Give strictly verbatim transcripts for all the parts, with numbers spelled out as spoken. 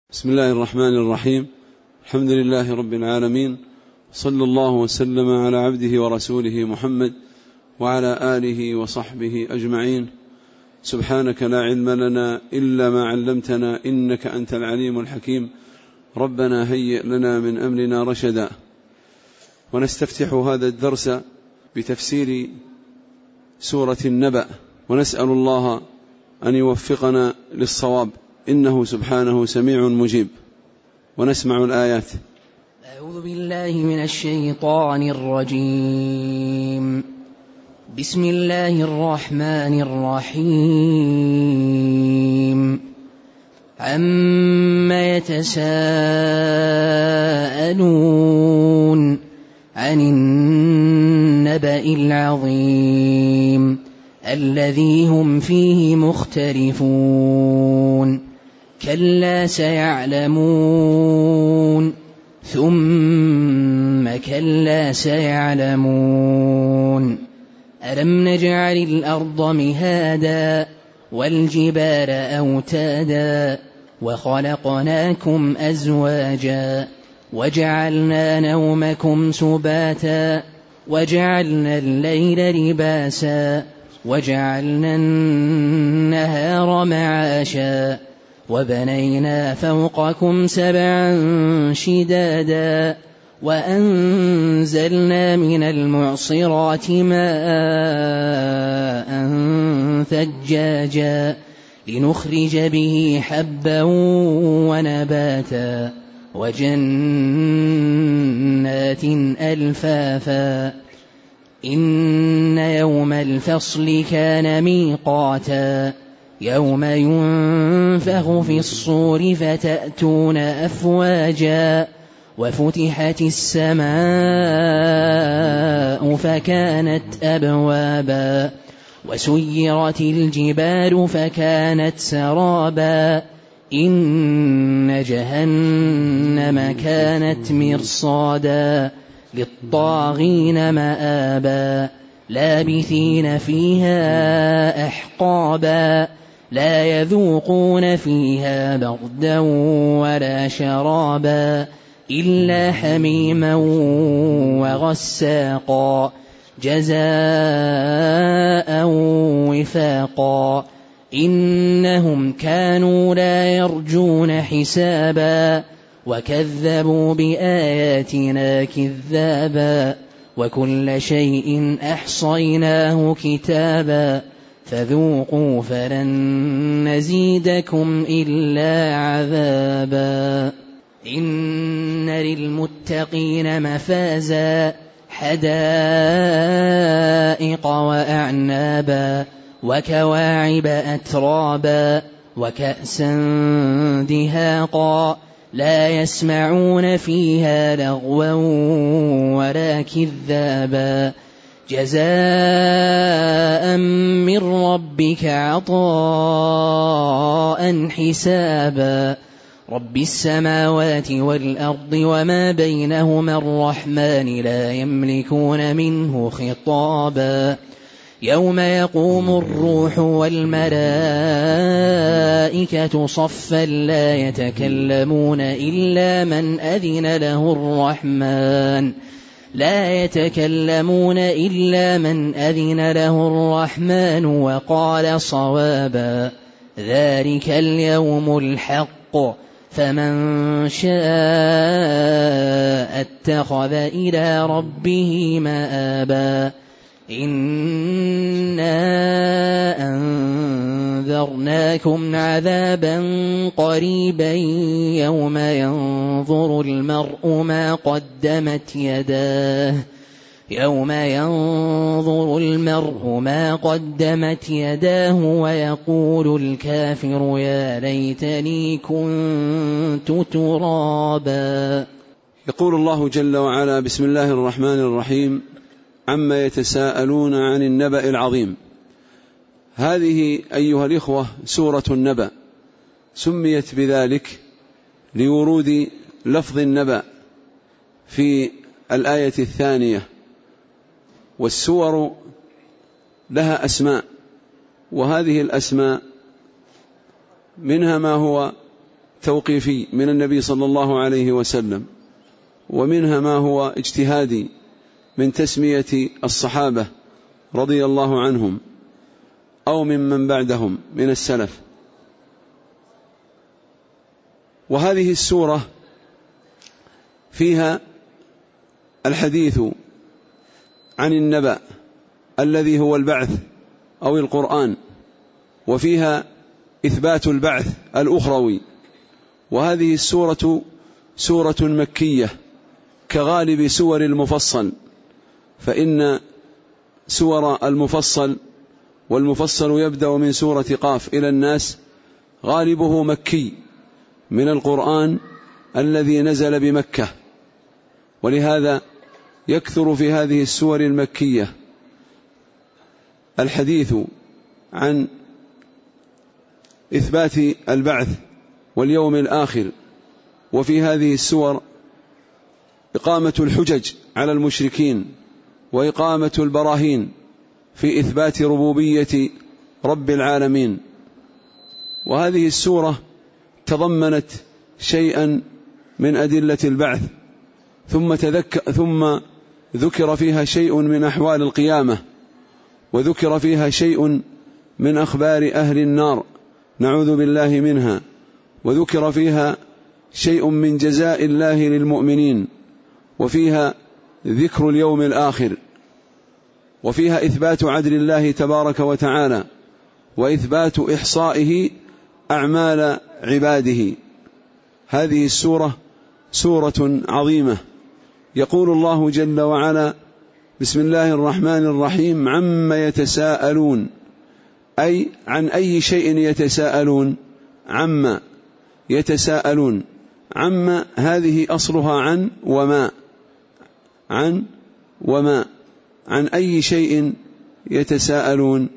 بسم الله الرحمن الرحيم. الحمد لله رب العالمين، صلى الله وسلم على عبده ورسوله محمد وعلى آله وصحبه أجمعين. سبحانك لا علم لنا إلا ما علمتنا إنك أنت العليم الحكيم. ربنا هيئ لنا من أمرنا رشدا. ونستفتح هذا الدرس بتفسير سورة النبأ، ونسأل الله أن يوفقنا للصواب إنه سبحانه سميع مجيب. ونسمع الآيات. أعوذ بالله من الشيطان الرجيم. بسم الله الرحمن الرحيم. عما يتساءلون عن النبأ العظيم الذي هم فيه مختلفون. كلا سيعلمون ثم كلا سيعلمون. ألم نجعل الأرض مهادا والجبال أوتادا وخلقناكم أزواجا وجعلنا نومكم سباتا وجعلنا الليل لباسا وجعلنا النهار معاشا وبنينا فوقكم سبعا شدادا وأنزلنا من المعصرات ماء ثجاجا لنخرج به حبا ونباتا وجنات ألفافا. إن يوم الفصل كان ميقاتا. يوم ينفخ في الصور فتأتون أفواجا وفتحت السماء فكانت أبوابا وسيرت الجبال فكانت سرابا. إن جهنم كانت مرصادا للطاغين مآبا لابثين فيها أحقابا لا يذوقون فيها بردا ولا شرابا إلا حميما وغساقا جزاء وفاقا. إنهم كانوا لا يرجون حسابا وكذبوا بآياتنا كذابا وكل شيء أحصيناه كتابا فذوقوا فلن نزيدكم إلا عذابا. إن للمتقين مفازا حدائق وأعنابا وكواعب أترابا وكأسا دهاقا لا يسمعون فيها لغوا ولا كذابا جزاء من ربك عطاء حسابا. رب السماوات والأرض وما بينهما الرحمن لا يملكون منه خطابا. يوم يقوم الروح والملائكة صفا لا يتكلمون إلا من أذن له الرحمن لا يتكلمون إلا من أذن له الرحمن وقال صوابا. ذلك اليوم الحق فمن شاء اتخذ إلى ربه مآبا. إنا أنذرناكم عذابا قريبا يوم ينظر المرء ما قدمت يداه يوم ينظر المرء ما قدمت يداه ويقول الكافر يا ليتني كنت ترابا. يقول الله جل وعلا: بسم الله الرحمن الرحيم. عما يتساءلون عن النبأ العظيم. هذه أيها الإخوة سورة النبأ، سميت بذلك لورود لفظ النبأ في الآية الثانية. والسور لها أسماء، وهذه الأسماء منها ما هو توقيفي من النبي صلى الله عليه وسلم، ومنها ما هو اجتهادي من تسمية الصحابة رضي الله عنهم أو ممن بعدهم من السلف. وهذه السورة فيها الحديث عن النبأ الذي هو البعث أو القرآن، وفيها إثبات البعث الأخروي. وهذه السورة سورة مكية كغالب سور المفصل، فإن سور المفصل والمفصل يبدأ من سورة قاف إلى الناس غالبه مكي من القرآن الذي نزل بمكة، ولهذا يكثر في هذه السور المكية الحديث عن إثبات البعث واليوم الآخر. وفي هذه السور إقامة الحجج على المشركين وإقامة البراهين في إثبات ربوبية رب العالمين. وهذه السورة تضمنت شيئا من أدلة البعث، ثم, تذك ثم ذكر فيها شيء من أحوال القيامة، وذكر فيها شيء من أخبار أهل النار نعوذ بالله منها، وذكر فيها شيء من جزاء الله للمؤمنين، وفيها ذكر اليوم الآخر، وفيها إثبات عدل الله تبارك وتعالى، وإثبات إحصائه أعمال عباده. هذه السورة سورة عظيمة. يقول الله جل وعلا: بسم الله الرحمن الرحيم: عما يتساءلون، أي عن أي شيء يتساءلون؟ عما يتساءلون، عما هذه أصلها عن وما، عن وما، عن أي شيء يتساءلون؟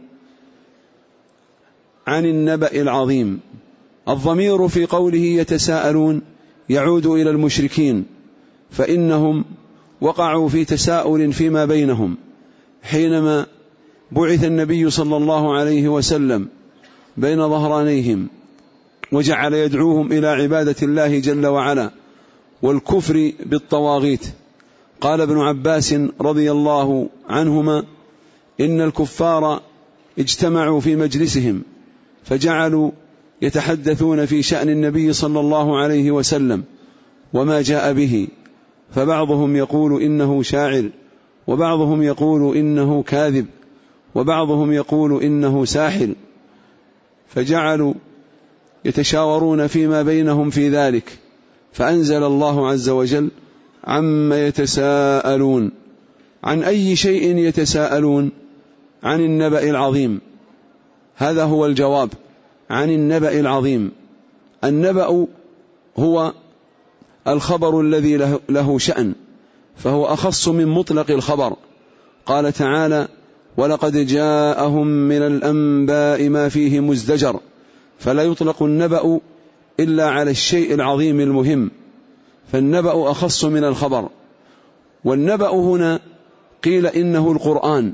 عن النبأ العظيم. الضمير في قوله يتساءلون يعود إلى المشركين، فإنهم وقعوا في تساؤل فيما بينهم حينما بعث النبي صلى الله عليه وسلم بين ظهرانيهم، وجعل يدعوهم إلى عبادة الله جل وعلا والكفر بالطواغيت. قال ابن عباس رضي الله عنهما: إن الكفار اجتمعوا في مجلسهم فجعلوا يتحدثون في شأن النبي صلى الله عليه وسلم وما جاء به، فبعضهم يقول إنه شاعر، وبعضهم يقول إنه كاذب، وبعضهم يقول إنه ساحر، فجعلوا يتشاورون فيما بينهم في ذلك، فأنزل الله عز وجل: عما يتساءلون. عن أي شيء يتساءلون؟ عن النبأ العظيم. هذا هو الجواب، عن النبأ العظيم. النبأ هو الخبر الذي له شأن، فهو أخص من مطلق الخبر. قال تعالى: ولقد جاءهم من الأنباء ما فيه مزدجر. فلا يطلق النبأ إلا على الشيء العظيم المهم، فالنبأ أخص من الخبر. والنبأ هنا قيل إنه القرآن،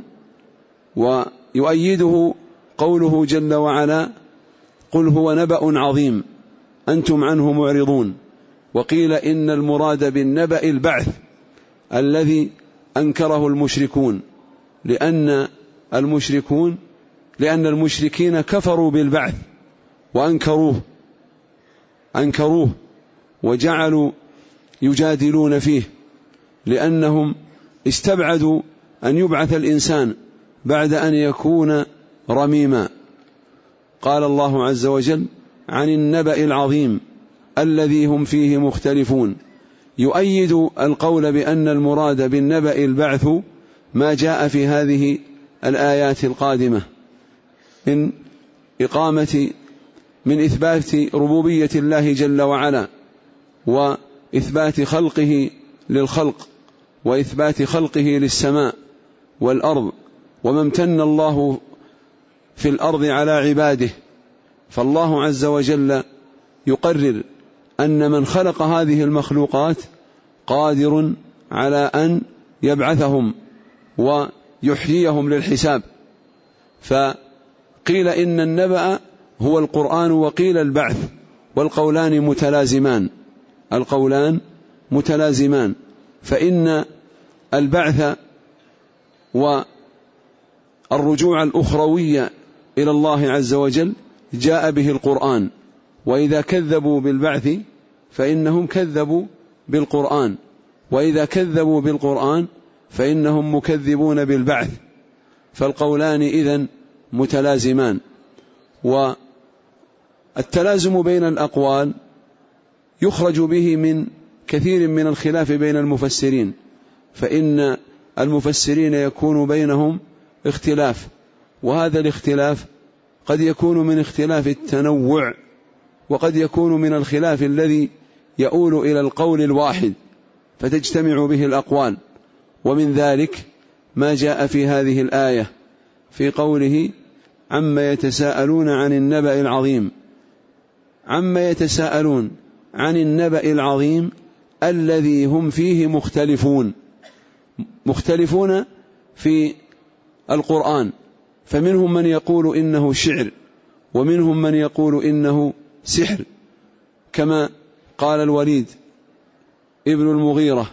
ويؤيده قوله جل وعلا: قل هو نبأ عظيم أنتم عنه معرضون. وقيل إن المراد بالنبأ البعث الذي أنكره المشركون، لأن المشركون لأن المشركين كفروا بالبعث وأنكروه أنكروه وجعلوا يجادلون فيه، لأنهم استبعدوا أن يبعث الإنسان بعد أن يكون رميما. قال الله عز وجل: عن النبأ العظيم الذي هم فيه مختلفون. يؤيد القول بأن المراد بالنبأ البعث ما جاء في هذه الآيات القادمة من إقامة من إثبات ربوبية الله جل وعلا، وإثبات خلقه للخلق، وإثبات خلقه للسماء والأرض، وما امتن الله في الأرض على عباده. فالله عز وجل يقرر أن من خلق هذه المخلوقات قادر على أن يبعثهم ويحييهم للحساب. فقيل إن النبأ هو القرآن، وقيل البعث، والقولان متلازمان القولان متلازمان فإن البعث والرجوع الأخروية إلى الله عز وجل جاء به القرآن، وإذا كذبوا بالبعث فإنهم كذبوا بالقرآن، وإذا كذبوا بالقرآن فإنهم مكذبون بالبعث، فالقولان إذن متلازمان. والتلازم بين الأقوال يخرج به من كثير من الخلاف بين المفسرين، فإن المفسرين يكون بينهم اختلاف، وهذا الاختلاف قد يكون من اختلاف التنوع، وقد يكون من الخلاف الذي يؤول إلى القول الواحد فتجتمع به الأقوال. ومن ذلك ما جاء في هذه الآية في قوله عما يتساءلون عن النبأ العظيم. عما يتساءلون عن النبأ العظيم الذي هم فيه مختلفون، مختلفون في القرآن، فمنهم من يقول إنه شعر، ومنهم من يقول إنه سحر، كما قال الوليد ابن المغيرة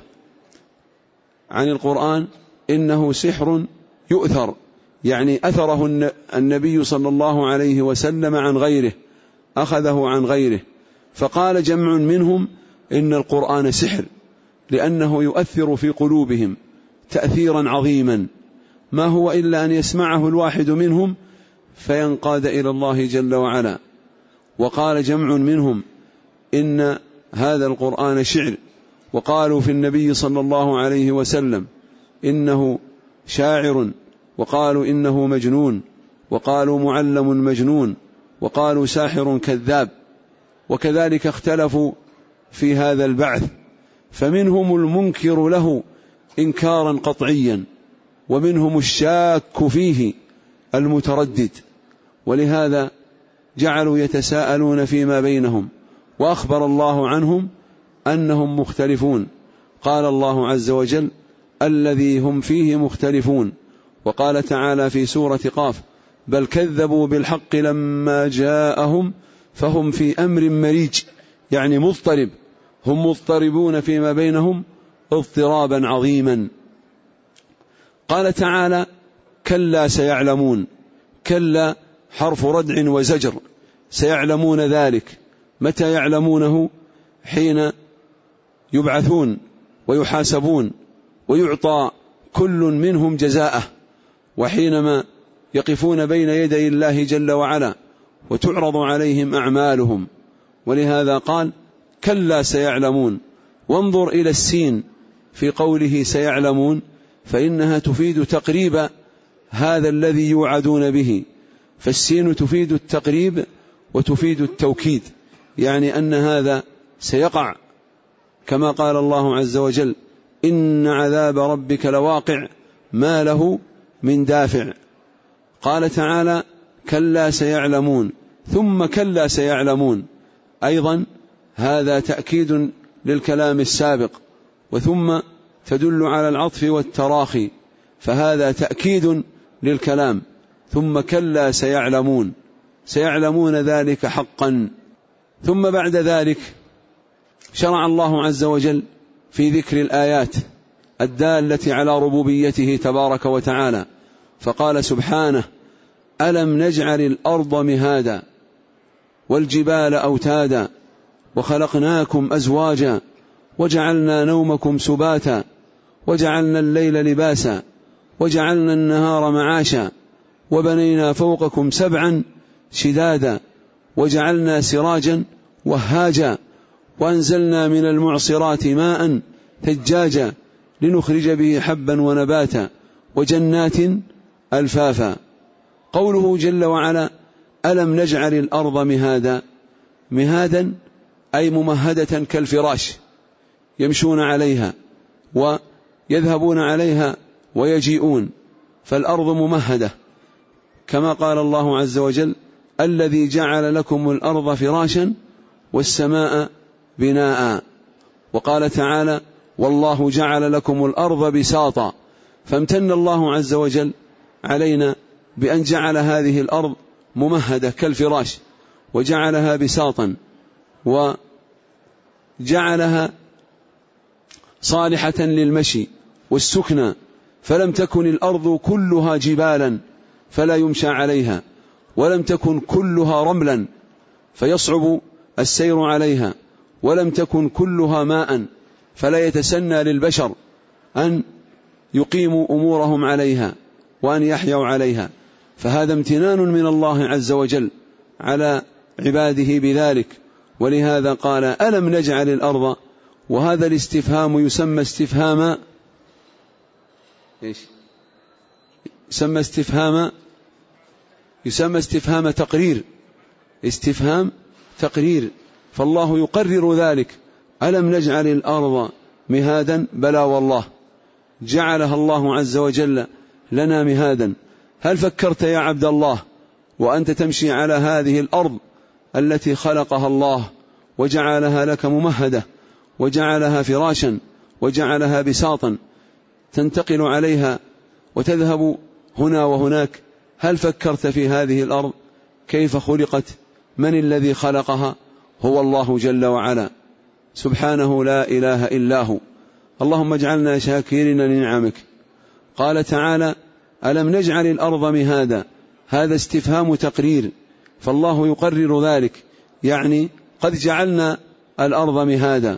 عن القرآن إنه سحر يؤثر، يعني أثره النبي صلى الله عليه وسلم عن غيره، أخذه عن غيره. فقال جمع منهم إن القرآن سحر لأنه يؤثر في قلوبهم تأثيرا عظيما، ما هو إلا أن يسمعه الواحد منهم فينقاد إلى الله جل وعلا. وقال جمع منهم إن هذا القرآن شعر، وقالوا في النبي صلى الله عليه وسلم إنه شاعر، وقالوا إنه مجنون، وقالوا معلم مجنون، وقالوا ساحر كذاب. وكذلك اختلفوا في هذا البعث، فمنهم المنكر له إنكارا قطعيا، ومنهم الشاك فيه المتردد، ولهذا جعلوا يتساءلون فيما بينهم، وأخبر الله عنهم أنهم مختلفون. قال الله عز وجل الذي هم فيه مختلفون. وقال تعالى في سورة قاف بل كذبوا بالحق لما جاءهم فهم في أمر مريج، يعني مضطرب، هم مضطربون فيما بينهم اضطرابا عظيما. قال تعالى كلا سيعلمون، كلا حرف ردع وزجر، سيعلمون ذلك. متى يعلمونه؟ حين يبعثون ويحاسبون ويعطى كل منهم جزاءه، وحينما يقفون بين يدي الله جل وعلا وتعرض عليهم أعمالهم. ولهذا قال كلا سيعلمون. وانظر إلى السين في قوله سيعلمون، فإنها تفيد تقريب هذا الذي يوعدون به، فالسين تفيد التقريب وتفيد التوكيد، يعني أن هذا سيقع، كما قال الله عز وجل إن عذاب ربك لواقع ما له من دافع. قال تعالى كلا سيعلمون، ثم كلا سيعلمون، أيضا هذا تأكيد للكلام السابق، وثم تدل على العطف والتراخي، فهذا تأكيد للكلام. ثم كلا سيعلمون، سيعلمون ذلك حقا. ثم بعد ذلك شرع الله عز وجل في ذكر الآيات الدالة على ربوبيته تبارك وتعالى، فقال سبحانه ألم نجعل الأرض مهادا والجبال أوتادا وخلقناكم أزواجا وجعلنا نومكم سباتا وجعلنا الليل لباسا وجعلنا النهار معاشا وبنينا فوقكم سبعا شدادا وجعلنا سراجا وهاجا وأنزلنا من المعصرات ماء ثجاجا لنخرج به حبا ونباتا وجنات ألفافا. قوله جل وعلا ألم نجعل الأرض مهادا، مهادا أي ممهدة كالفراش يمشون عليها ويذهبون عليها ويجيئون، فالأرض ممهدة، كما قال الله عز وجل الذي جعل لكم الأرض فراشا والسماء بناء. وقال تعالى والله جعل لكم الأرض بساطا، فامتن الله عز وجل علينا بأن جعل هذه الأرض ممهدة كالفراش وجعلها بساطا. وجعلها صالحة للمشي والسكنى، فلم تكن الأرض كلها جبالا فلا يمشى عليها، ولم تكن كلها رملا فيصعب السير عليها، ولم تكن كلها ماء فلا يتسنى للبشر أن يقيموا أمورهم عليها وأن يحيوا عليها. فهذا امتنان من الله عز وجل على عباده بذلك. ولهذا قال ألم نجعل الأرض، وهذا الاستفهام يسمى استفهام إيش؟ يسمى استفهام يسمى استفهام تقرير، استفهام تقرير. فالله يقرر ذلك، ألم نجعل الأرض مهادا؟ بلى والله جعلها الله عز وجل لنا مهادا. هل فكرت يا عبد الله وأنت تمشي على هذه الأرض التي خلقها الله وجعلها لك ممهدة وجعلها فراشا وجعلها بساطا تنتقل عليها وتذهب هنا وهناك؟ هل فكرت في هذه الأرض كيف خلقت؟ من الذي خلقها؟ هو الله جل وعلا سبحانه لا إله إلا هو. اللهم اجعلنا شاكرين لنعمك. قال تعالى ألم نجعل الأرض مهادا، هذا استفهام تقرير، فالله يقرر ذلك، يعني قد جعلنا الأرض مهادا.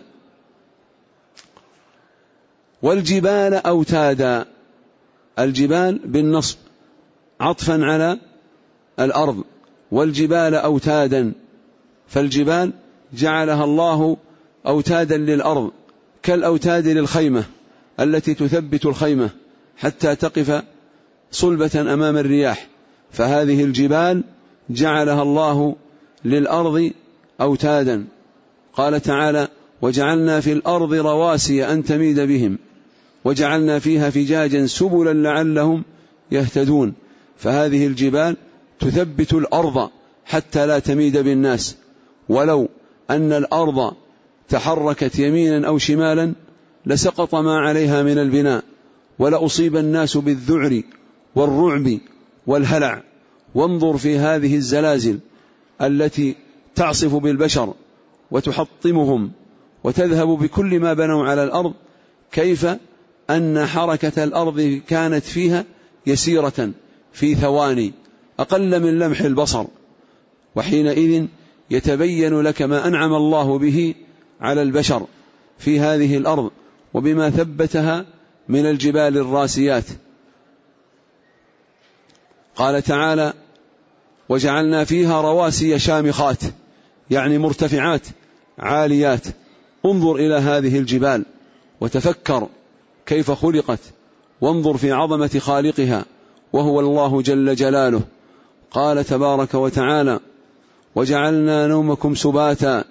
والجبال أوتادا، الجبال بالنصب عطفا على الأرض، والجبال أوتادا، فالجبال جعلها الله أوتادا للأرض كالأوتاد للخيمة التي تثبت الخيمة حتى تقف صلبة أمام الرياح، فهذه الجبال جعلها الله للأرض أوتادا. قال تعالى وجعلنا في الأرض رواسي أن تميد بهم وجعلنا فيها فجاجا سبلا لعلهم يهتدون، فهذه الجبال تثبت الأرض حتى لا تميد بالناس، ولو أن الأرض تحركت يمينا أو شمالا لسقط ما عليها من البناء، ولأصيب الناس بالذعر والرعب والهلع. وانظر في هذه الزلازل التي تعصف بالبشر وتحطمهم وتذهب بكل ما بنوا على الأرض، كيف أن حركة الأرض كانت فيها يسيرة في ثواني أقل من لمح البصر، وحينئذ يتبين لك ما أنعم الله به على البشر في هذه الأرض وبما ثبتها من الجبال الراسيات. قال تعالى وجعلنا فيها رواسي شامخات، يعني مرتفعات عاليات. انظر إلى هذه الجبال وتفكر كيف خلقت، وانظر في عظمة خالقها وهو الله جل جلاله. قال تبارك وتعالى وجعلنا نومكم سباتا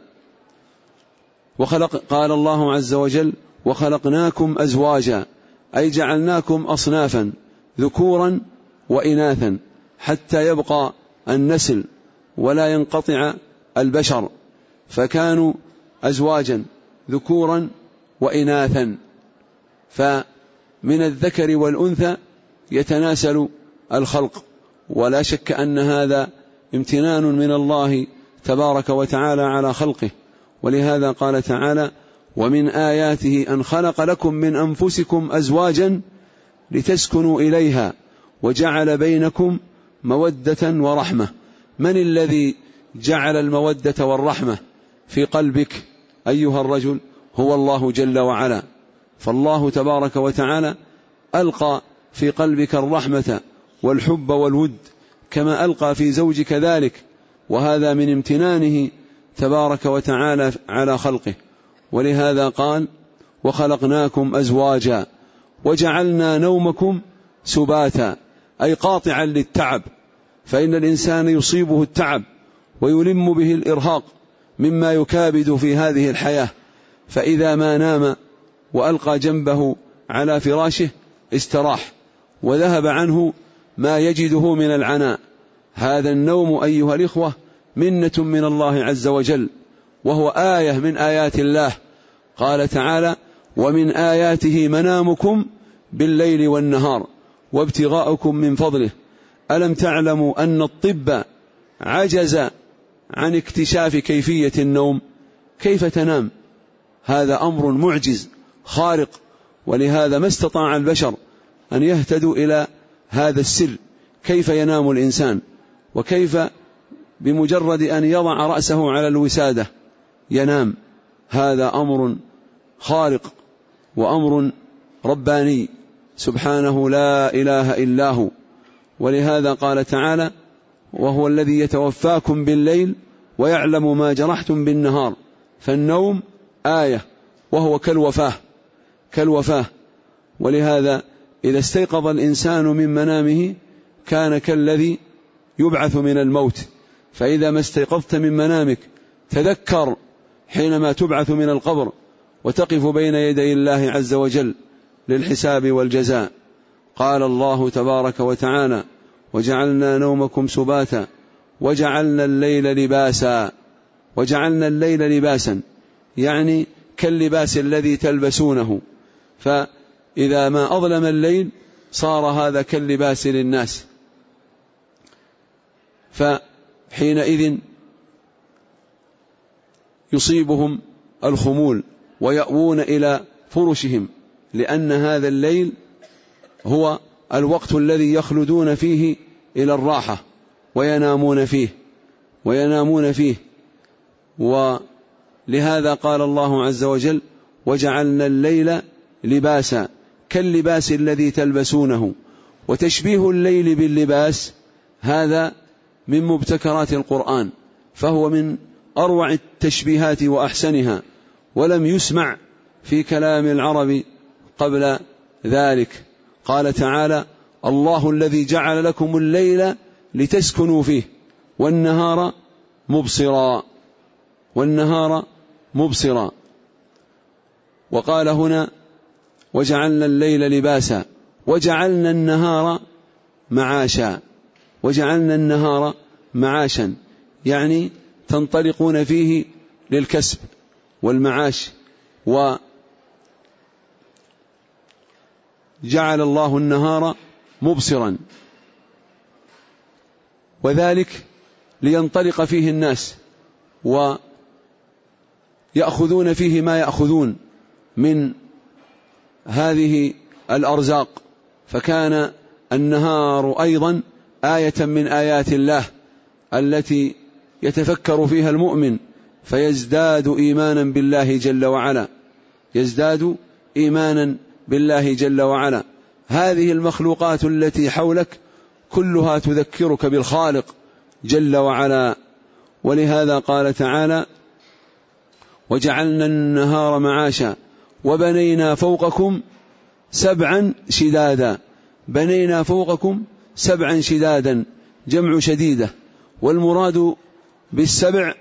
وخلق قال الله عز وجل وخلقناكم أزواجا، أي جعلناكم أصنافا ذكورا وإناثا حتى يبقى النسل ولا ينقطع البشر، فكانوا أزواجا ذكورا وإناثا، فمن الذكر والأنثى يتناسل الخلق. ولا شك أن هذا امتنان من الله تبارك وتعالى على خلقه. ولهذا قال تعالى ومن آياته أن خلق لكم من أنفسكم أزواجا لتسكنوا إليها وجعل بينكم مودة ورحمة. من الذي جعل المودة والرحمة في قلبك أيها الرجل؟ هو الله جل وعلا. فالله تبارك وتعالى ألقى في قلبك الرحمة والحب والود كما ألقى في زوجك ذلك، وهذا من امتنانه تبارك وتعالى على خلقه. ولهذا قال وخلقناكم أزواجا وجعلنا نومكم سباتا، أي قاطعا للتعب، فإن الإنسان يصيبه التعب ويلم به الإرهاق مما يكابد في هذه الحياة، فإذا ما نام وألقى جنبه على فراشه استراح وذهب عنه ما يجده من العناء. هذا النوم أيها الإخوة منة من الله عز وجل، وهو آية من آيات الله. قال تعالى ومن آياته منامكم بالليل والنهار وابتغاؤكم من فضله. ألم تعلموا أن الطب عجز عن اكتشاف كيفية النوم؟ كيف تنام؟ هذا أمر معجز خارق، ولهذا ما استطاع البشر أن يهتدوا إلى هذا السر، كيف ينام الإنسان، وكيف بمجرد أن يضع رأسه على الوسادة ينام. هذا أمر خارق وأمر رباني سبحانه لا إله إلا هو. ولهذا قال تعالى: وهو الذي يتوفاكم بالليل ويعلم ما جرحتم بالنهار. فالنوم آية، وهو كالوفاة كالوفاة ولهذا إذا استيقظ الإنسان من منامه كان كالذي يبعث من الموت. فإذا ما استيقظت من منامك تذكر حينما تبعث من القبر وتقف بين يدي الله عز وجل للحساب والجزاء. قال الله تبارك وتعالى: وجعلنا نومكم سباتا وجعلنا الليل لباسا. وجعلنا الليل لباسا يعني كاللباس الذي تلبسونه، فإذا ما أظلم الليل صار هذا كاللباس للناس، فحينئذ يصيبهم الخمول ويأوون إلى فرشهم، لأن هذا الليل هو الوقت الذي يخلدون فيه إلى الراحة وينامون فيه وينامون فيه ولهذا قال الله عز وجل: وجعلنا الليل لباسا كاللباس الذي تلبسونه. وتشبيه الليل باللباس هذا من مبتكرات القرآن، فهو من أروع التشبيهات وأحسنها، ولم يسمع في كلام العرب قبل ذلك. قال تعالى: الله الذي جعل لكم الليل لتسكنوا فيه والنهار مبصرا والنهار مبصرا. وقال هنا: وجعلنا الليل لباسا وجعلنا النهار معاشا. وجعلنا النهار معاشا يعني تنطلقون فيه للكسب والمعاش. وجعل الله النهار مبصرا، وذلك لينطلق فيه الناس ويأخذون فيه ما يأخذون من هذه الأرزاق. فكان النهار أيضا آية من آيات الله التي يتفكر فيها المؤمن فيزداد إيمانا بالله جل وعلا يزداد إيمانا بالله جل وعلا. هذه المخلوقات التي حولك كلها تذكرك بالخالق جل وعلا. ولهذا قال تعالى: وجعلنا النهار معاشا وبنينا فوقكم سبعا شدادا. بنينا فوقكم سبعا شدادا جمع شديدة، والمراد بالسبع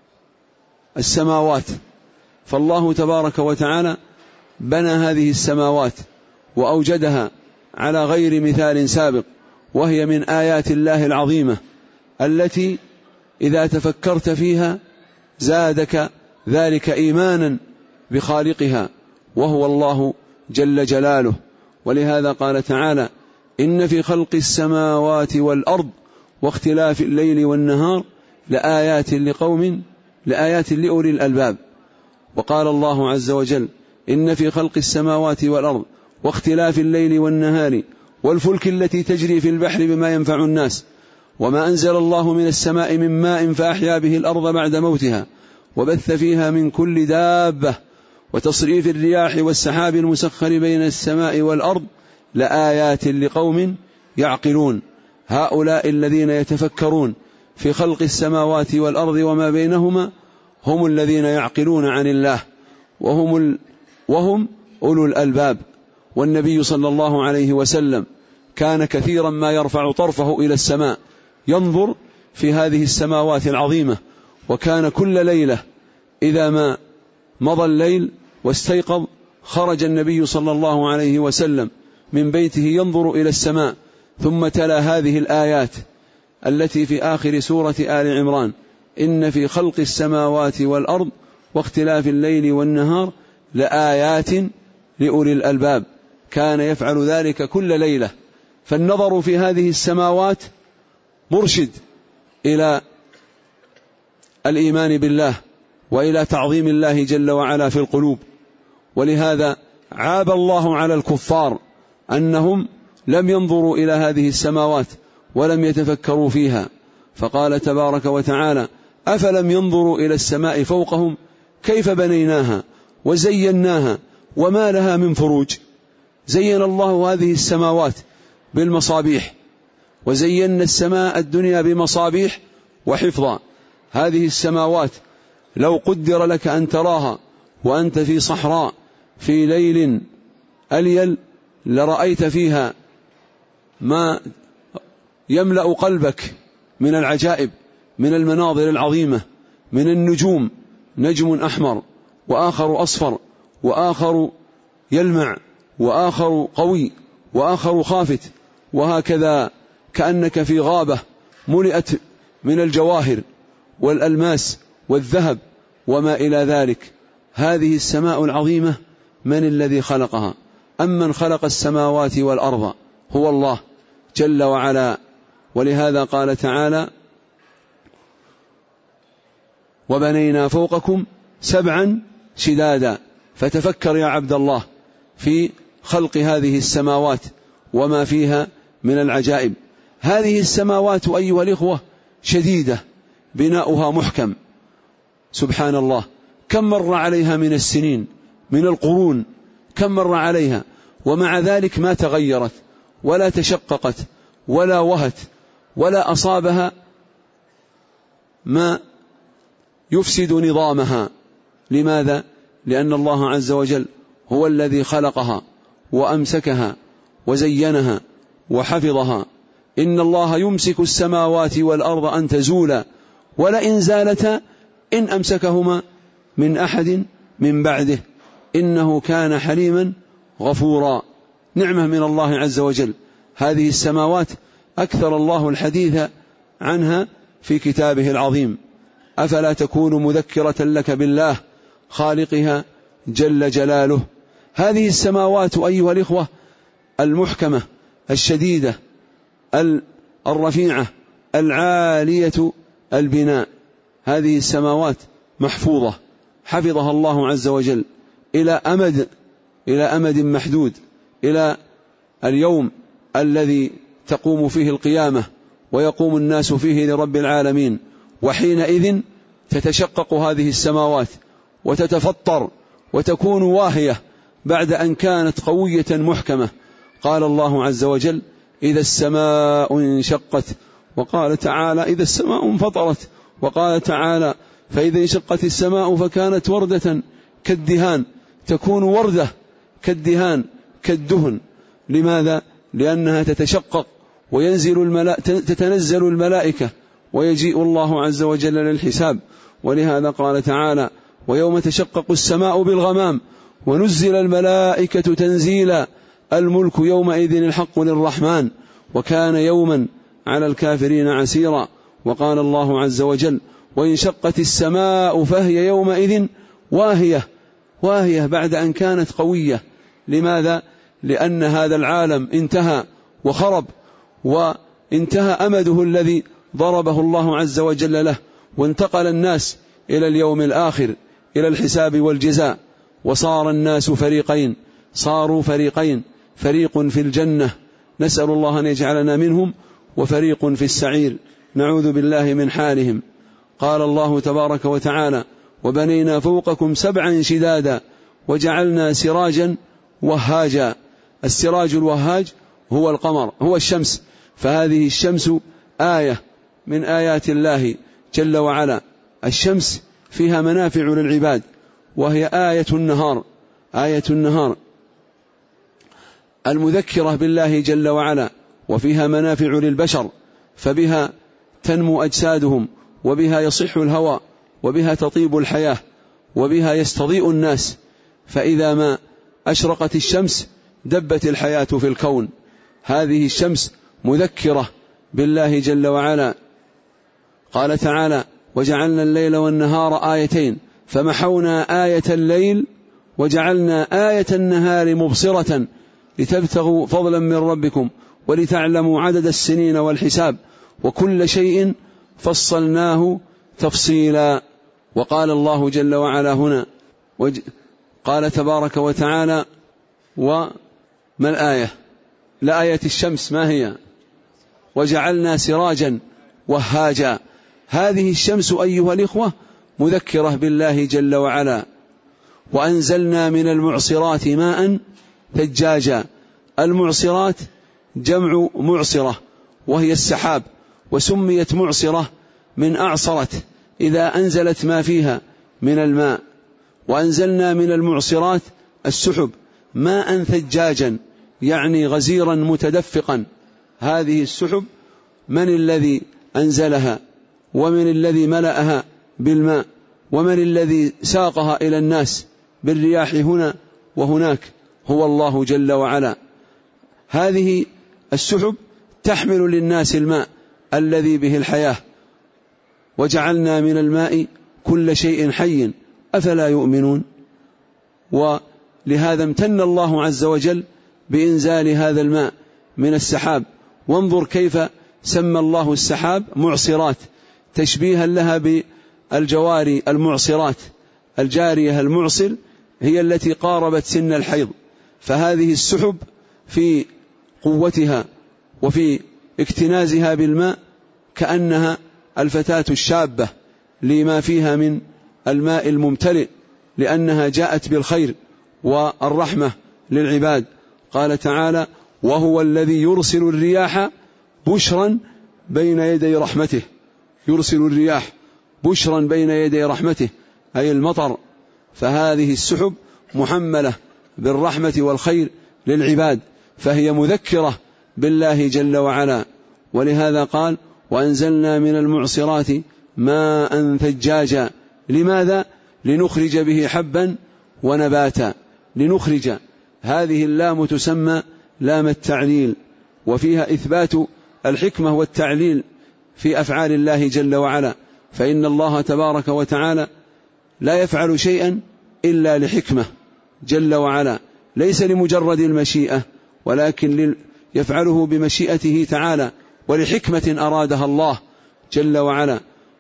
السماوات. فالله تبارك وتعالى بنى هذه السماوات وأوجدها على غير مثال سابق، وهي من آيات الله العظيمة التي إذا تفكرت فيها زادك ذلك إيمانا بخالقها وهو الله جل جلاله. ولهذا قال تعالى: إن في خلق السماوات والأرض واختلاف الليل والنهار لآيات لقوم لآيات لأولي الألباب. وقال الله عز وجل: إن في خلق السماوات والأرض واختلاف الليل والنهار والفلك التي تجري في البحر بما ينفع الناس وما أنزل الله من السماء من ماء فأحيا به الأرض بعد موتها وبث فيها من كل دابة وتصريف الرياح والسحاب المسخر بين السماء والأرض لآيات لقوم يعقلون. هؤلاء الذين يتفكرون في خلق السماوات والأرض وما بينهما هم الذين يعقلون عن الله، وهم, ال... وهم أولو الألباب. والنبي صلى الله عليه وسلم كان كثيرا ما يرفع طرفه إلى السماء ينظر في هذه السماوات العظيمة، وكان كل ليلة إذا ما مضى الليل واستيقظ خرج النبي صلى الله عليه وسلم من بيته ينظر إلى السماء، ثم تلا هذه الآيات التي في آخر سورة آل عمران: إن في خلق السماوات والأرض واختلاف الليل والنهار لآيات لأولي الألباب. كان يفعل ذلك كل ليلة. فالنظر في هذه السماوات مرشد إلى الإيمان بالله وإلى تعظيم الله جل وعلا في القلوب. ولهذا عاب الله على الكفار أنهم لم ينظروا إلى هذه السماوات ولم يتفكروا فيها، فقال تبارك وتعالى: أفلم ينظروا إلى السماء فوقهم كيف بنيناها وزيناها وما لها من فروج. زين الله هذه السماوات بالمصابيح، وزينا السماء الدنيا بمصابيح وحفظا. هذه السماوات لو قدر لك أن تراها وأنت في صحراء في ليل أليل لرأيت فيها ما يملأ قلبك من العجائب، من المناظر العظيمة، من النجوم، نجم أحمر وآخر أصفر وآخر يلمع وآخر قوي وآخر خافت، وهكذا كأنك في غابة ملئت من الجواهر والألماس والذهب وما إلى ذلك. هذه السماء العظيمة من الذي خلقها؟ أمن خلق السماوات والأرض هو الله جل وعلا. ولهذا قال تعالى: وبنينا فوقكم سبعا شدادا. فتفكر يا عبد الله في خلق هذه السماوات وما فيها من العجائب. هذه السماوات أيها الإخوة شديدة، بناؤها محكم، سبحان الله. كم مر عليها من السنين، من القرون، كم مر عليها، ومع ذلك ما تغيرت ولا تشققت ولا وهت ولا أصابها ما يفسد نظامها. لماذا؟ لأن الله عز وجل هو الذي خلقها وأمسكها وزينها وحفظها. إن الله يمسك السماوات والأرض أن تزولا ولئن زالتا إن أمسكهما من أحد من بعده إنه كان حليما غفورا. نعمة من الله عز وجل. هذه السماوات أكثر الله الحديث عنها في كتابه العظيم. أفلا تكون مذكرة لك بالله خالقها جل جلاله. هذه السماوات أيها الإخوة المحكمة الشديدة الرفيعة العالية البناء، هذه السماوات محفوظة، حفظها الله عز وجل إلى أمد إلى أمد محدود، إلى اليوم الذي تقوم فيه القيامة ويقوم الناس فيه لرب العالمين. وحينئذ تتشقق هذه السماوات وتتفطر وتكون واهية بعد أن كانت قوية محكمة. قال الله عز وجل: إذا السماء انشقت، وقال تعالى: إذا السماء انفطرت، وقال تعالى: فإذا انشقت السماء فكانت وردة كالدهان، تكون وردة كالدهان كالدهن. لماذا؟ لأنها تتشقق وينزل الملا... تتنزل الملائكة ويجيء الله عز وجل للحساب. ولهذا قال تعالى: ويوم تشقق السماء بالغمام ونزل الملائكة تنزيلا الملك يومئذ الحق للرحمن وكان يوما على الكافرين عسيرا. وقال الله عز وجل: وانشقت السماء فهي يومئذ واهية واهية بعد أن كانت قوية. لماذا؟ لأن هذا العالم انتهى وخرب وانتهى أمده الذي ضربه الله عز وجل له، وانتقل الناس إلى اليوم الآخر، إلى الحساب والجزاء. وصار الناس فريقين، صاروا فريقين، فريق في الجنة نسأل الله أن يجعلنا منهم، وفريق في السعير نعوذ بالله من حالهم. قال الله تبارك وتعالى: وبنينا فوقكم سبعا شدادا وجعلنا سراجا وهاجا. السراج الوهاج هو القمر، هو الشمس، فهذه الشمس آية من آيات الله جل وعلا. الشمس فيها منافع للعباد، وهي آية النهار، آية النهار المذكرة بالله جل وعلا، وفيها منافع للبشر، فبها تنمو أجسادهم، وبها يصح الهواء، وبها تطيب الحياة، وبها يستضيء الناس. فإذا ما أشرقت الشمس دبت الحياة في الكون. هذه الشمس مذكرة بالله جل وعلا. قال تعالى: وجعلنا الليل والنهار آيتين فمحونا آية الليل وجعلنا آية النهار مبصرة لتبتغوا فضلا من ربكم ولتعلموا عدد السنين والحساب وكل شيء فصلناه تفصيلا. وقال الله جل وعلا هنا وج... قال تبارك وتعالى: وما الآية؟ لآية الشمس ما هي؟ وجعلنا سراجا وهاجا. هذه الشمس أيها الإخوة مذكرة بالله جل وعلا. وأنزلنا من المعصرات ماء ثجاجا. المعصرات جمع معصرة وهي السحاب، وسميت معصرة من أعصرت إذا أنزلت ما فيها من الماء. وأنزلنا من المعصرات السحب ماء ثجاجا يعني غزيرا متدفقا. هذه السحب من الذي أنزلها؟ ومن الذي ملأها بالماء؟ ومن الذي ساقها إلى الناس بالرياح هنا وهناك؟ هو الله جل وعلا. هذه السحب تحمل للناس الماء الذي به الحياة. وجعلنا من الماء كل شيء حي أفلا يؤمنون. ولهذا امتن الله عز وجل بإنزال هذا الماء من السحاب. وانظر كيف سمى الله السحاب معصرات تشبيها لها بالجواري المعصرات. الجارية المعصر هي التي قاربت سن الحيض. فهذه السحب في قوتها وفي اكتنازها بالماء كأنها الفتاة الشابة لما فيها من الماء الممتلئ، لأنها جاءت بالخير والرحمة للعباد. قال تعالى: وهو الذي يرسل الرياح بشرا بين يدي رحمته. يرسل الرياح بشرا بين يدي رحمته أي المطر. فهذه السحب محملة بالرحمة والخير للعباد، فهي مذكرة بالله جل وعلا. ولهذا قال: وأنزلنا من المعصرات ماء ثجاجا. لماذا؟ لنخرج به حبا ونباتا. لنخرج، هذه اللام تسمى لام التعليل، وفيها إثبات الحكمة والتعليل في أفعال الله جل وعلا. فإن الله تبارك وتعالى لا يفعل شيئا إلا لحكمة جل وعلا، ليس لمجرد المشيئة، ولكن يفعله بمشيئته تعالى ولحكمة أرادها الله جل وعلا.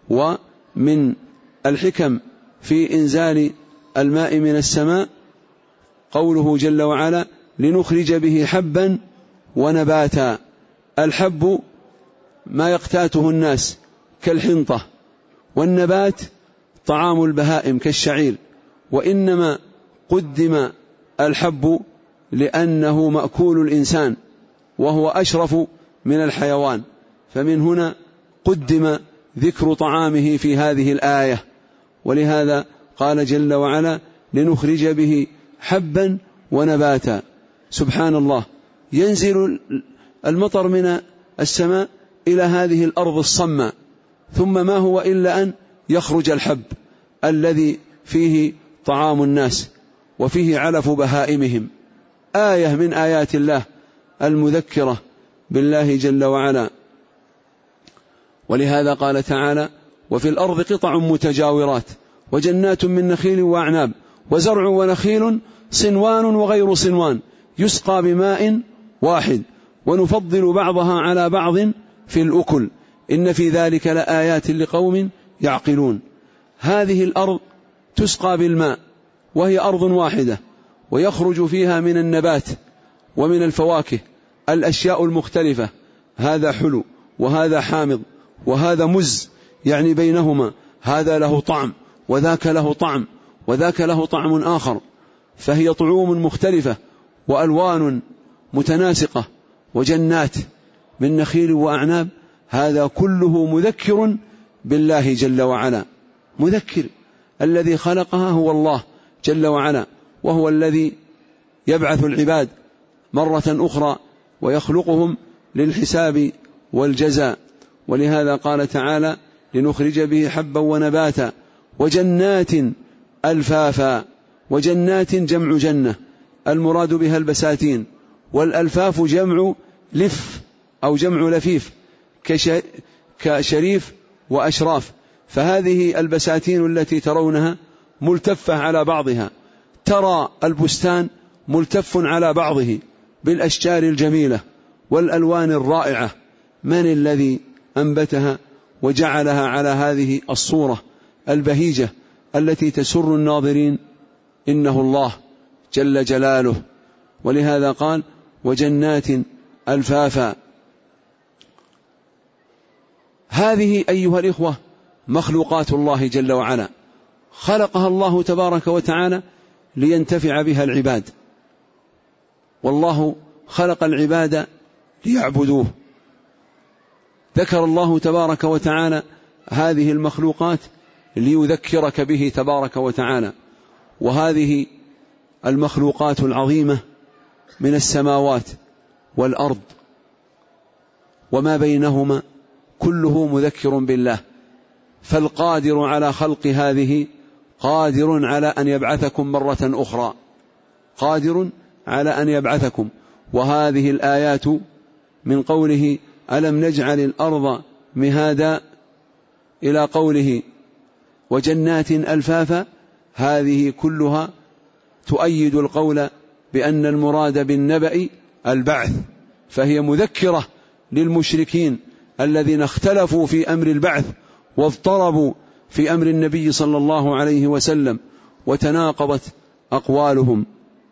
ومن الحكم في إنزال الماء من السماء قوله جل وعلا: لنخرج به حبا ونباتا. الحب ما يقتاته الناس كالحنطة، والنبات طعام البهائم كالشعير. وإنما قدم الحب لأنه مأكول الإنسان وهو أشرف من الحيوان، فمن هنا قدم ذكر طعامه في هذه الآية. ولهذا قال جل وعلا: لنخرج به حبا ونباتا. سبحان الله، ينزل المطر من السماء إلى هذه الأرض الصماء، ثم ما هو إلا أن يخرج الحب الذي فيه طعام الناس وفيه علف بهائمهم. آية من آيات الله المذكرة بالله جل وعلا. ولهذا قال تعالى: وفي الأرض قطع متجاورات وجنات من نخيل وأعناب وزرع ونخيل صنوان وغير صنوان يسقى بماء واحد ونفضل بعضها على بعض في الأكل إن في ذلك لآيات لقوم يعقلون. هذه الأرض تسقى بالماء وهي أرض واحدة، ويخرج فيها من النبات ومن الفواكه الأشياء المختلفة، هذا حلو وهذا حامض وهذا مز، يعني بينهما هذا له طعم وذاك له طعم وذاك له طعم آخر، فهي طعوم مختلفة وألوان متناسقة وجنات من نخيل وأعناب. هذا كله مذكر بالله جل وعلا، مذكر. الذي خلقها هو الله جل وعلا، وهو الذي يبعث العباد مرة أخرى ويخلقهم للحساب والجزاء. ولهذا قال تعالى: لنخرج به حبا ونباتا وجنات ألفافا. وجنات جمع جنة، المراد بها البساتين، والألفاف جمع لف أو جمع لفيف كشريف وأشراف. فهذه البساتين التي ترونها ملتفة على بعضها، ترى البستان ملتف على بعضه بالأشجار الجميلة والألوان الرائعة. من الذي أنبتها وجعلها على هذه الصورة البهيجة التي تسر الناظرين إنه الله جل جلاله. ولهذا قال وجنات ألفافا. هذه أيها الإخوة مخلوقات الله جل وعلا، خلقها الله تبارك وتعالى لينتفع بها العباد، والله خلق العباد ليعبدوه. ذكر الله تبارك وتعالى هذه المخلوقات ليذكرك به تبارك وتعالى. وهذه المخلوقات العظيمة من السماوات والأرض وما بينهما كله مذكر بالله، فالقادر على خلق هذه قادر على أن يبعثكم مرة أخرى، قادر على أن يبعثكم. وهذه الآيات من قوله ألم نجعل الأرض مهادا إلى قوله وجنات ألفافا، هذه كلها تؤيد القول بأن المراد بالنبأ البعث، فهي مذكرة للمشركين الذين اختلفوا في أمر البعث واضطربوا في أمر النبي صلى الله عليه وسلم وتناقضت أقوالهم.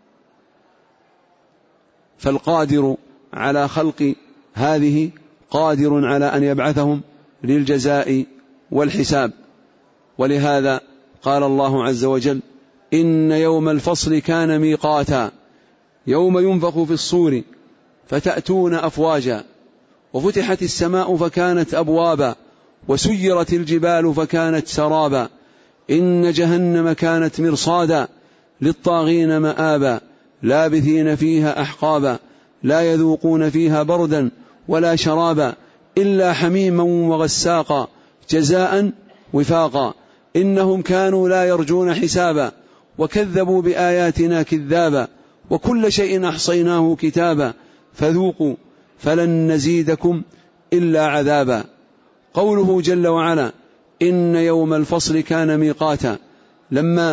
فالقادر على خلق هذه قادر على أن يبعثهم للجزاء والحساب. ولهذا قال الله عز وجل إن يوم الفصل كان ميقاتا يوم ينفخ في الصور فتأتون أفواجا وفتحت السماء فكانت أبوابا وسيرت الجبال فكانت سرابا إن جهنم كانت مرصادا للطاغين مآبا لابثين فيها أحقابا لا يذوقون فيها بردا ولا شرابا إلا حميما وغساقا جزاء وفاقا إنهم كانوا لا يرجون حسابا وكذبوا بآياتنا كذابا وكل شيء أحصيناه كتابا فذوقوا فلن نزيدكم إلا عذابا. قوله جل وعلا إن يوم الفصل كان ميقاتا، لما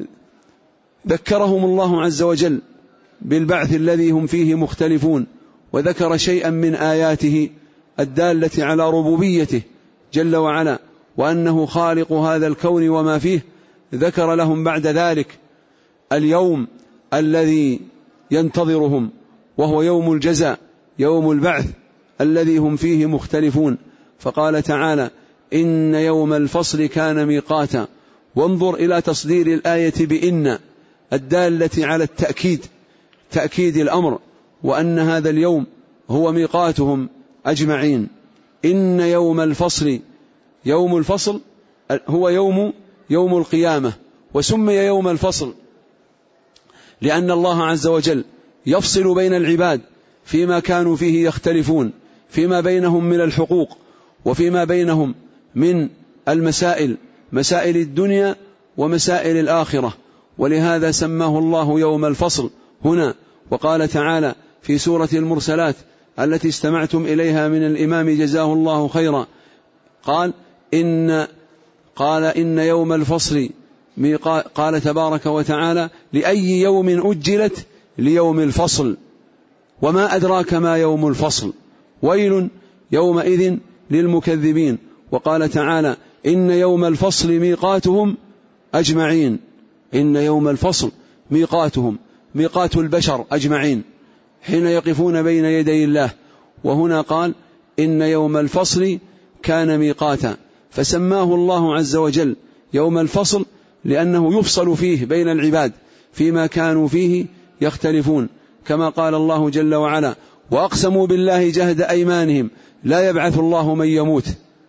ذكرهم الله عز وجل بالبعث الذي هم فيه مختلفون وذكر شيئا من آياته الدالة على ربوبيته جل وعلا وأنه خالق هذا الكون وما فيه، ذكر لهم بعد ذلك اليوم الذي ينتظرهم وهو يوم الجزاء يوم البعث الذي هم فيه مختلفون. فقال تعالى إن يوم الفصل كان ميقاتا. وانظر إلى تصدير الآية بإن الدالة على التأكيد، تأكيد الأمر، وأن هذا اليوم هو ميقاتهم أجمعين. إن يوم الفصل، يوم الفصل هو يوم يوم القيامة، وسمي يوم الفصل لأن الله عز وجل يفصل بين العباد فيما كانوا فيه يختلفون، فيما بينهم من الحقوق وفيما بينهم من المسائل، مسائل الدنيا ومسائل الآخرة. ولهذا سماه الله يوم الفصل هنا. وقال تعالى في سورة المرسلات التي استمعتم إليها من الإمام جزاه الله خيرا، قال إن قال إن يوم الفصل قال تبارك وتعالى لأي يوم أجلت ليوم الفصل وما أدراك ما يوم الفصل ويل يومئذ للمكذبين. وقال تعالى إن يوم الفصل ميقاتهم أجمعين. إن يوم الفصل ميقاتهم، ميقات البشر أجمعين حين يقفون بين يدي الله. وهنا قال إن يوم الفصل كان ميقاتا، فسماه الله عز وجل يوم الفصل لأنه يفصل فيه بين العباد فيما كانوا فيه يختلفون، كما قال الله جل وعلا وأقسموا بالله جهد أيمانهم لا يبعث الله من يموت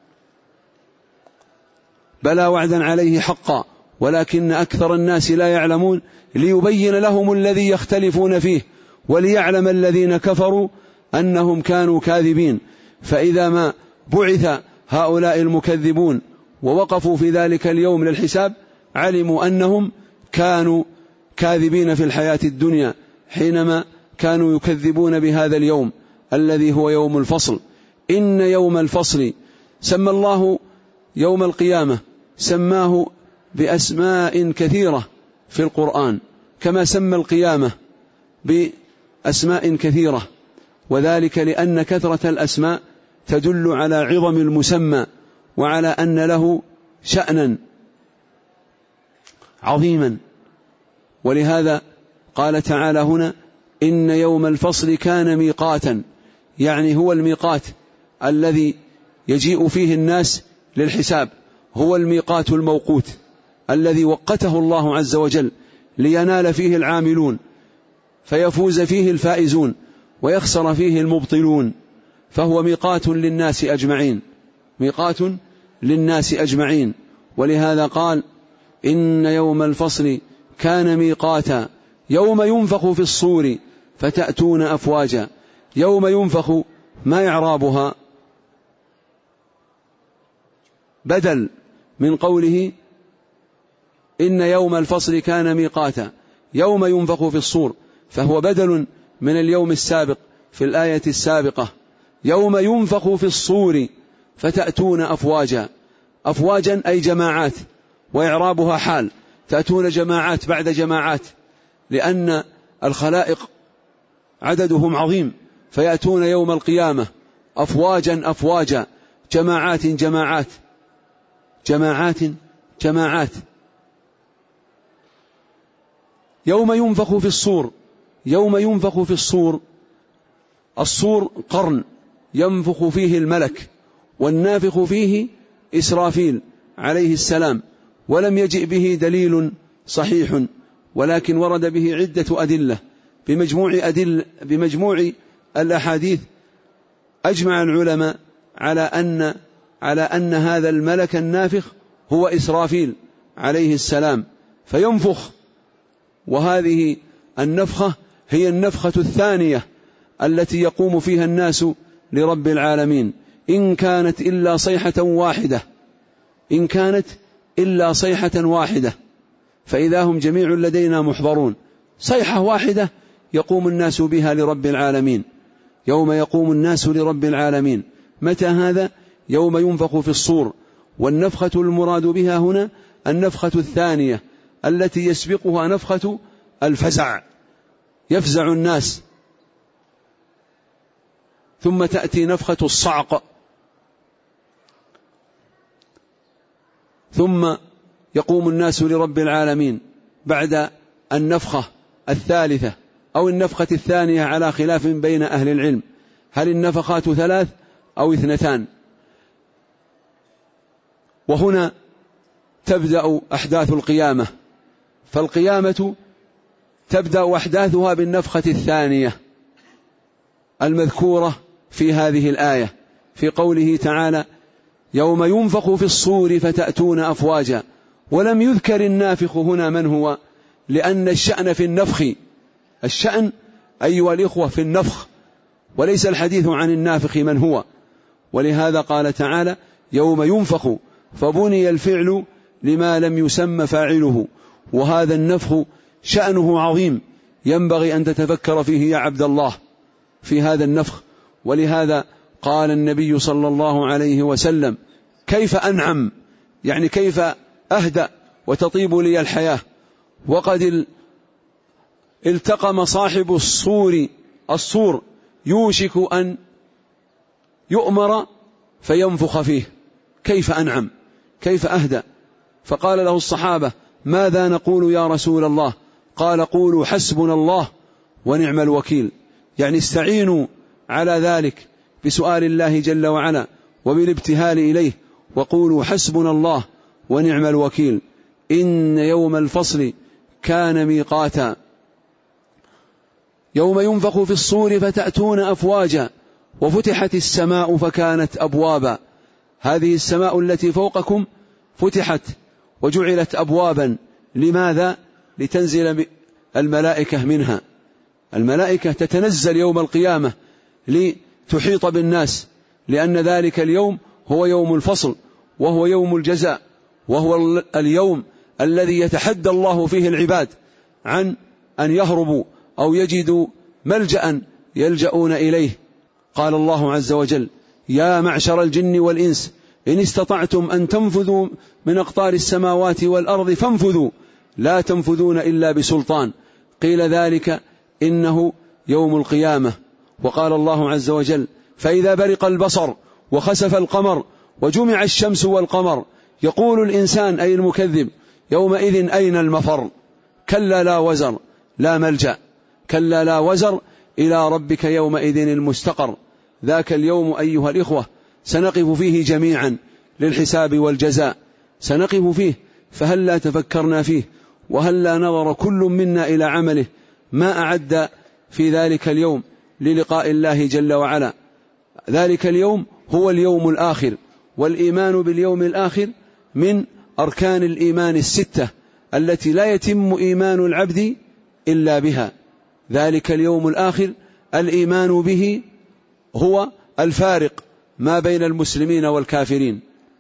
بلى وعدا عليه حقا ولكن أكثر الناس لا يعلمون ليبين لهم الذي يختلفون فيه وليعلم الذين كفروا أنهم كانوا كاذبين. فإذا ما بعث هؤلاء المكذبون ووقفوا في ذلك اليوم للحساب علموا أنهم كانوا كاذبين في الحياة الدنيا حينما كانوا يكذبون بهذا اليوم الذي هو يوم الفصل. إن يوم الفصل سمى الله يوم القيامة، سماه بأسماء كثيرة في القرآن كما سمى القيامة بأسماء كثيرة، وذلك لأن كثرة الأسماء تدل على عظم المسمى وعلى أن له شأنا. عظيما. ولهذا قال تعالى هنا إن يوم الفصل كان ميقاتا، يعني هو الميقات الذي يجيء فيه الناس للحساب، هو الميقات الموقوت الذي وقته الله عز وجل لينال فيه العاملون، فيفوز فيه الفائزون ويخسر فيه المبطلون، فهو ميقات للناس أجمعين، ميقات للناس أجمعين. ولهذا قال إن يوم الفصل كان ميقاتا يوم ينفخ في الصور فتأتون أفواجا. يوم ينفخ ما إعرابها؟ بدل من قوله إن يوم الفصل كان ميقاتا يوم ينفخ في الصور، فهو بدل من اليوم السابق في الآية السابقة يوم ينفخ في الصور فتأتون أفواجا. أفواجا أي جماعات، وإعرابها حال، تأتون جماعات بعد جماعات، لأن الخلائق عددهم عظيم، فيأتون يوم القيامة أفواجا أفواجا، جماعات جماعات جماعات جماعات. يوم ينفخ في الصور، يوم ينفخ في الصور، الصور قرن ينفخ فيه الملك، والنافخ فيه إسرافيل عليه السلام، ولم يجئ به دليل صحيح، ولكن ورد به عدة أدلة. بمجموع, أدل بمجموع الأحاديث أجمع العلماء على أن, على أن هذا الملك النافخ هو إسرافيل عليه السلام، فينفخ، وهذه النفخة هي النفخة الثانية التي يقوم فيها الناس لرب العالمين، إن كانت إلا صيحة واحدة، إن كانت إلا صيحة واحدة، فإذا هم جميع لدينا محضرون. صيحة واحدة يقوم الناس بها لرب العالمين، يوم يقوم الناس لرب العالمين. متى هذا؟ يوم ينفخ في الصور. والنفخة المراد بها هنا النفخة الثانية التي يسبقها نفخة الفزع، يفزع الناس، ثم تأتي نفخة الصعق، ثم يقوم الناس لرب العالمين بعد النفخة الثالثة أو النفخة الثانية، على خلاف بين أهل العلم، هل النفخات ثلاث أو اثنتان. وهنا تبدأ أحداث القيامة، فالقيامة تبدأ أحداثها بالنفخة الثانية المذكورة في هذه الآية، في قوله تعالى يوم ينفخ في الصور فتأتون أفواجا. ولم يذكر النافخ هنا من هو، لأن الشأن في النفخ، الشأن أيها الإخوة في النفخ، وليس الحديث عن النافخ من هو. ولهذا قال تعالى يوم ينفخ، فبني الفعل لما لم يسمى فاعله، وهذا النفخ شأنه عظيم، ينبغي أن تتفكر فيه يا عبد الله في هذا النفخ. ولهذا قال النبي صلى الله عليه وسلم كيف أنعم، يعني كيف أهدأ وتطيب لي الحياة، وقد التقم صاحب الصور الصور يوشك أن يؤمر فينفخ فيه، كيف أنعم، كيف أهدأ. فقال له الصحابة ماذا نقول يا رسول الله؟ قال قولوا حسبنا الله ونعم الوكيل، يعني استعينوا على ذلك بسؤال الله جل وعلا وبالابتهال إليه، وقولوا حسبنا الله ونعم الوكيل. إن يوم الفصل كان ميقاتا يوم ينفخ في الصور فتأتون أفواجا وفتحت السماء فكانت أبوابا. هذه السماء التي فوقكم فتحت وجعلت أبوابا، لماذا؟ لتنزل الملائكة منها. الملائكة تتنزل يوم القيامة لتحيط بالناس، لأن ذلك اليوم هو يوم الفصل، وهو يوم الجزاء، وهو اليوم الذي يتحدى الله فيه العباد عن أن يهربوا أو يجدوا ملجأ يلجؤون إليه. قال الله عز وجل يا معشر الجن والإنس إن استطعتم أن تنفذوا من أقطار السماوات والأرض فانفذوا لا تنفذون إلا بسلطان. قيل ذلك إنه يوم القيامة. وقال الله عز وجل فإذا برق البصر وخسف القمر وجمع الشمس والقمر يقول الإنسان أي المكذب يومئذ أين المفر؟ كلا لا وزر لا ملجأ، كلا لا وزر إلى ربك يومئذ المستقر. ذاك اليوم أيها الإخوة سنقف فيه جميعا للحساب والجزاء، سنقف فيه، فهل لا تفكرنا فيه؟ وهل لا نظر كل منا إلى عمله ما أعد في ذلك اليوم للقاء الله جل وعلا؟ ذلك اليوم هو اليوم الآخر، والإيمان باليوم الآخر من أركان الإيمان الستة التي لا يتم إيمان العبد إلا بها. ذلك اليوم الآخر الإيمان به هو الفارق ما بين المسلمين والكافرين،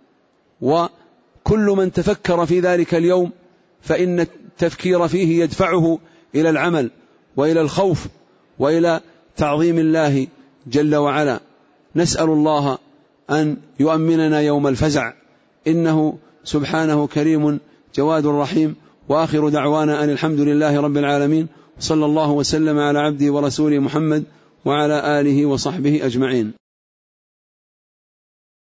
وكل من تفكر في ذلك اليوم فإن التفكير فيه يدفعه إلى العمل وإلى الخوف وإلى تعظيم الله جل وعلا. نسأل الله أن يؤمننا يوم الفزع، إنه سبحانه كريم جواد رحيم. وآخر دعوانا أن الحمد لله رب العالمين، صلى الله وسلم على عبده ورسوله محمد وعلى آله وصحبه أجمعين.